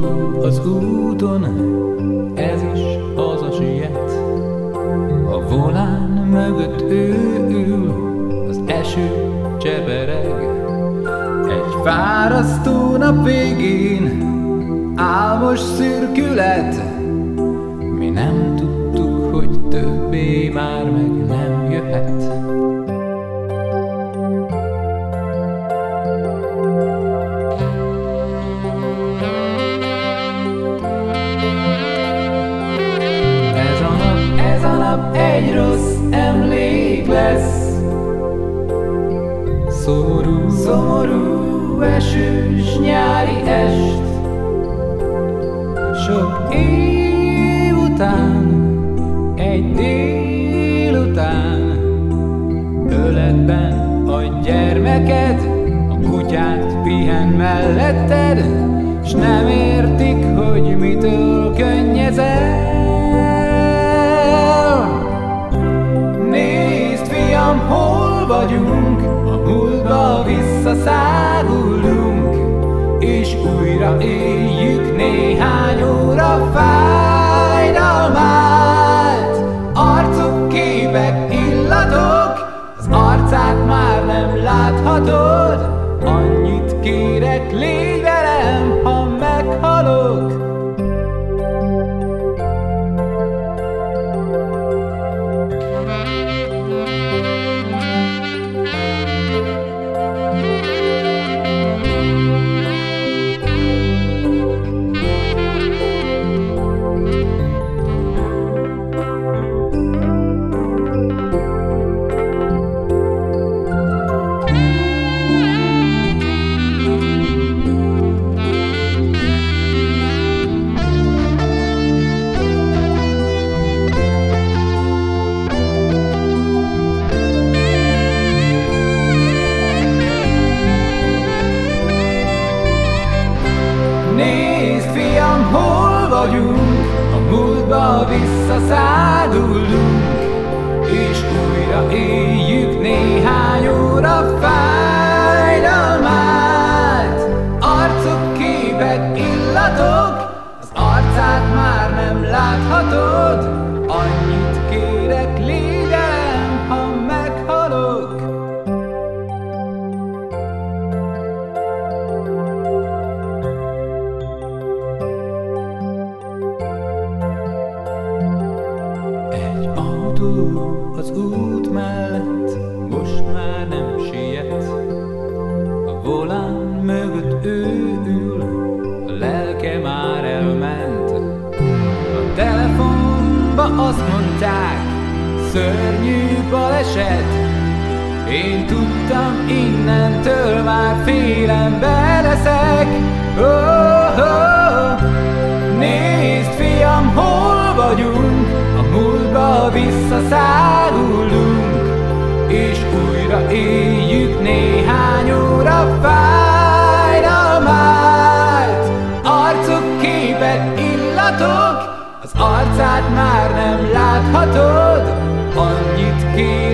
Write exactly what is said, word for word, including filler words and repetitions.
az úton, ez is haza siet. A volán mögött ő ül, az eső csepereg. Egy fárasztó nap végén álmos szürkület. Mi nem tudtuk, hogy többé már meg nem jöhet. Ez a nap, ez a nap egy rossz emlék lesz. Szomorú, szomorú, esős nyári est. Sok év után, egy délután, öletben a gyermeked, a kutyát pihen melletted, s nem értik, hogy mitől könnyezel. Nézd, fiam, hol vagyunk, a múltba visszaszáguldunk, és újra éljük néhány óra fájdalmát. Arcok, képek, illatok, az arcát már nem láthatod. Annyit kérek, légy velem, ha meghalok. Nézd, fiam, hol vagyunk, a múltba visszaszáguldunk, és újra éljük néhány óra fájdalmát. Arcok, képek, illatok, az arcát már nem láthatod. Annyit kérek, légy velem, ha meghalok. Az út mellett most már nem siet. A volán mögött ő ül, a lelke már elment. A telefonba azt mondták, szörnyű baleset. Én tudtam, innentől már félembe leszek. Oh, oh. Nézd, fiam, hol vagyunk, a múltba visszaszáguldunk, és újra éljük néhány óra fájdalmát. Arcok, képek, illatok, az arcát már nem láthatod. Annyit kér